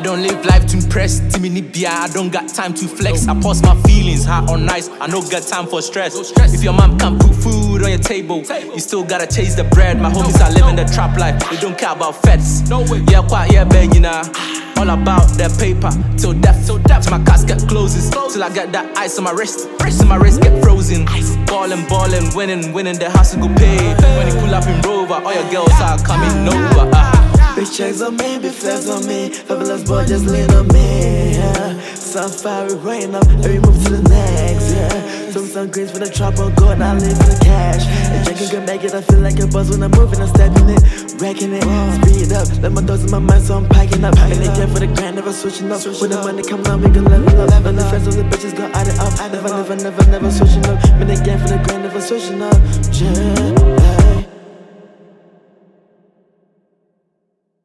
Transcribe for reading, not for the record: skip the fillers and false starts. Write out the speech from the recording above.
don't live life to impress. Timini Bia, I don't got time to flex. I pause my feelings, hot or nice. I no got time for stress. If your mom can't put food on your table, you still gotta chase the bread. My homies are living the trap life. They don't care about feds. Yeah, quite, yeah, bang, you know. All about that paper, till death, till my casket closes. Till I get that ice on my wrist, till my wrist get frozen. Ballin', winning, the house will go pay. When you pull up in Rover, all your girls are coming over. Big checks on me, big flags on me. Fabulous boy, just lean on me. Sunfire rain up, every move to the next. Some greens for the trap on gold, now I live for the cash. If drinking can make it, I feel like a buzz when I'm moving, I'm stepping it, wrecking it. Speed up, let my thoughts in my mind, so I'm packing up. And they get for the grand, never switching up. When the money come on, we gon' level up. When the friends of the bitches gon' add it up. Never switching up. When they get for the grand, never switching up.